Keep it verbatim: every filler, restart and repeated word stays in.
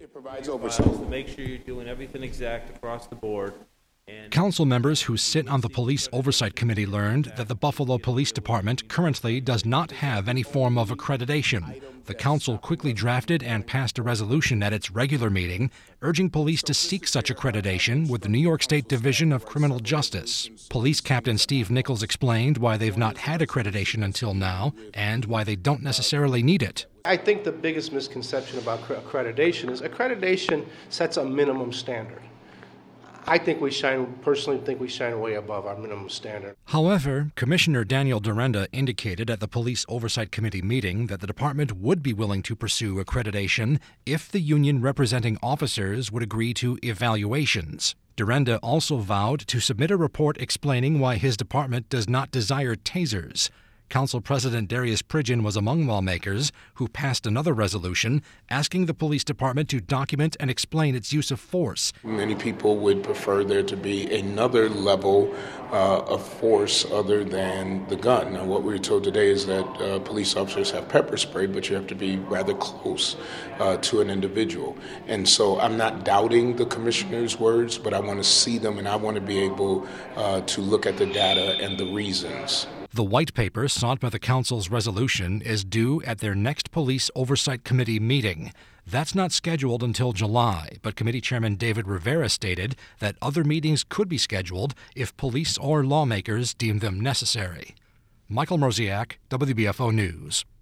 It provides oversight to make sure you're doing everything exact across the board. And Council members who sit on the Police Oversight Committee learned that the Buffalo Police Department currently does not have any form of accreditation. The council quickly drafted and passed a resolution at its regular meeting urging police to seek such accreditation with the New York State Division of Criminal Justice. Police Captain Steve Nichols explained why they've not had accreditation until now and why they don't necessarily need it. I think the biggest misconception about accreditation is accreditation sets a minimum standard. I think we shine, personally think we shine way above our minimum standard. However, Commissioner Daniel Dorenda indicated at the Police Oversight Committee meeting that the department would be willing to pursue accreditation if the union representing officers would agree to evaluations. Dorenda also vowed to submit a report explaining why his department does not desire tasers. Council President Darius Pridgeon was among lawmakers who passed another resolution asking the police department to document and explain its use of force. Many people would prefer there to be another level uh, of force other than the gun. Now, what we were told today is that uh, police officers have pepper spray, but you have to be rather close uh, to an individual. And so I'm not doubting the commissioner's words, but I want to see them and I want to be able uh, to look at the data and the reasons. The white paper sought by the council's resolution is due at their next Police Oversight Committee meeting. That's not scheduled until July, but Committee Chairman David Rivera stated that other meetings could be scheduled if police or lawmakers deem them necessary. Michael Mroziak, W B F O News.